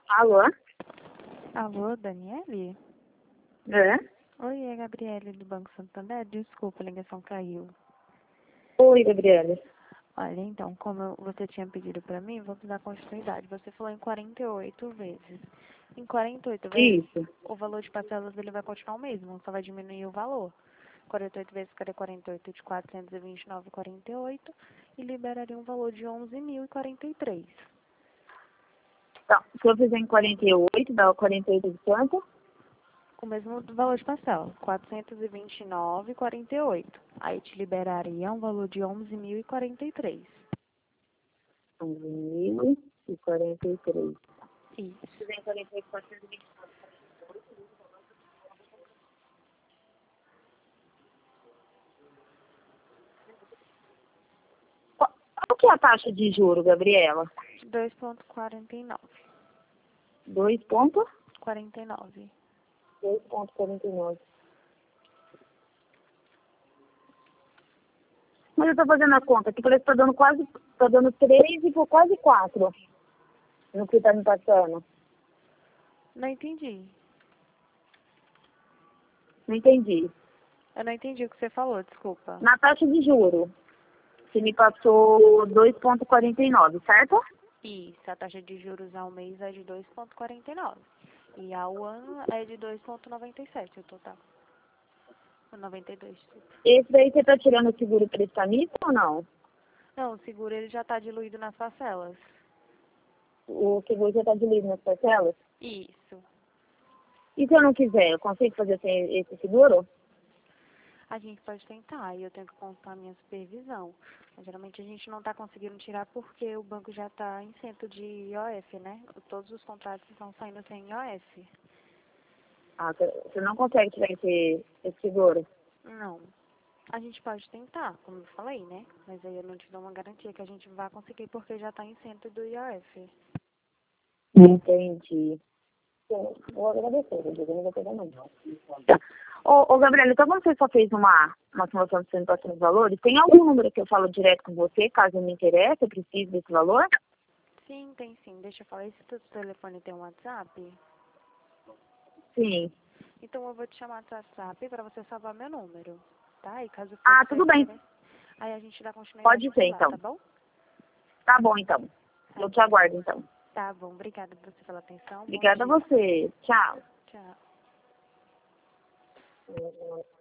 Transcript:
Alô? Alô, Daniele? É? Oi, é a Gabriele do Banco Santander. Desculpa, a ligação caiu. Oi, Gabriela. Olha, então, você tinha pedido para mim, vou dar continuidade. Você falou em 48 vezes. Em 48 vezes, Isso. o valor de parcelas ele vai continuar o mesmo, só vai diminuir o valor. 48 vezes cada 48 de 429,48 e liberaria um valor de 11.043. Então, se eu fizer em 48, dá 48 de quanto? Com o mesmo valor de parcela, 429,48. Aí te liberaria um valor de 11.043. 11.043. Isso. Se fizer em 48, 420. Qual que é a taxa de juro, Gabriela? 2,49. 2,49. 49. Mas eu tô fazendo a conta aqui, parece que tá dando 3 e por quase 4 no que tá me passando. Não entendi. Não entendi. Eu não entendi o que você falou, desculpa. Na taxa de juro, você me passou 2,49, certo? Isso, a taxa de juros ao mês é de 2,49. E ao ano é de 2,97 o total. 92, desculpa. Esse daí você tá tirando o seguro prestamista ou não? Não, o seguro ele já está diluído nas parcelas. O seguro já tá diluído nas parcelas? Isso. E se eu não quiser, eu consigo fazer sem esse seguro? A gente pode tentar, e eu tenho que contar a minha supervisão. Mas, geralmente a gente não está conseguindo tirar porque o banco já está isento de IOF, né? Todos os contratos estão saindo sem IOF. Ah, você não consegue tirar esse seguro? Não. A gente pode tentar, como eu falei, né? Mas aí eu não te dou uma garantia que a gente vai conseguir porque já está isento do IOF. Entendi. Vou agradecer, eu não vou pegar não. Tá. Ô, Gabriela, então como você só fez uma simulação de 100% dos valores, tem algum número que eu falo direto com você, caso me interesse, eu preciso desse valor? Sim, tem sim. Deixa eu falar, esse teu telefone tem um WhatsApp? Sim. Então eu vou te chamar no WhatsApp para você salvar meu número, tá? E caso for Ah, do seu tudo bem. interesse, aí a gente dá continuidade Pode ser, por lá, então. tá bom? Tá bom, então. Tá Eu te bom. aguardo, então. Tá bom, obrigada por você pela atenção. Bom Obrigada a dia. você. Tchau. Tchau.